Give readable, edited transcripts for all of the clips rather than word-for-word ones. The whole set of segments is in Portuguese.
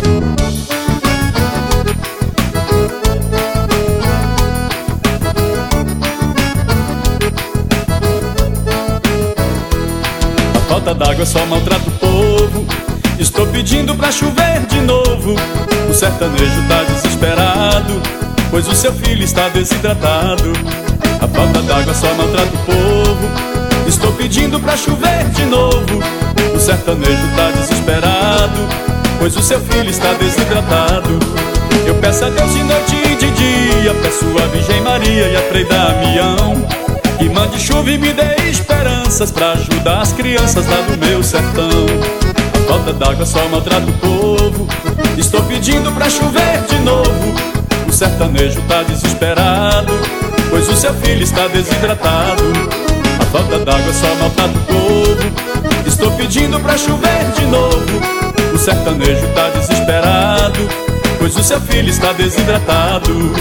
A falta d'água só maltrata o povo. Estou pedindo pra chover de novo. O sertanejo tá desesperado, pois o seu filho está desidratado. A falta d'água só maltrata o povo. Estou pedindo pra chover de novo. O sertanejo tá desesperado, pois o seu filho está desidratado. Eu peço a Deus de noite e de dia, peço a Virgem Maria e a Frei Damião, que mande chuva e me dê esperanças pra ajudar as crianças lá do meu sertão. A falta d'água só maltrata o povo. Estou pedindo pra chover de novo. O sertanejo tá desesperado, pois o seu filho está desidratado. A falta d'água só maltrata o povo. Estou pedindo pra chover de novo. O sertanejo tá desesperado, pois o seu filho está desidratado.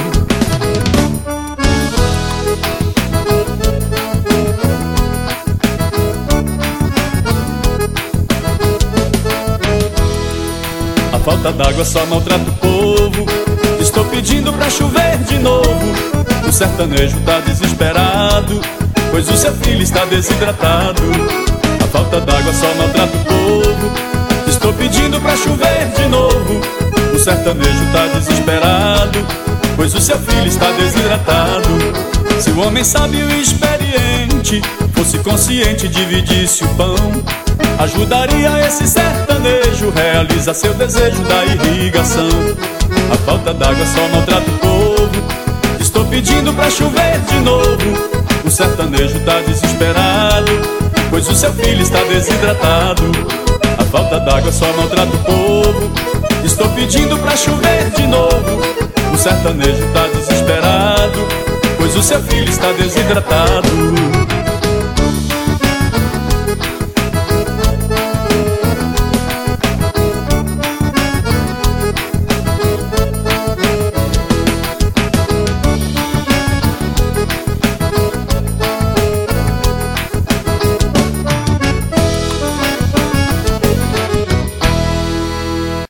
A falta d'água só maltrata o povo. Estou pedindo pra chover de novo. O sertanejo tá desesperado, pois o seu filho está desidratado. A falta d'água só maltrata o povo. Estou pedindo pra chover de novo. O sertanejo tá desesperado, pois o seu filho está desidratado. Se o homem sábio e experiente fosse consciente, dividisse o pão, ajudaria esse sertanejo realizar seu desejo da irrigação. A falta d'água só maltrata o povo. Estou pedindo pra chover de novo. O sertanejo tá desesperado, pois o seu filho está desidratado. A falta d'água só maltrata o povo. Estou pedindo pra chover de novo. O sertanejo tá desesperado, pois o seu filho está desidratado.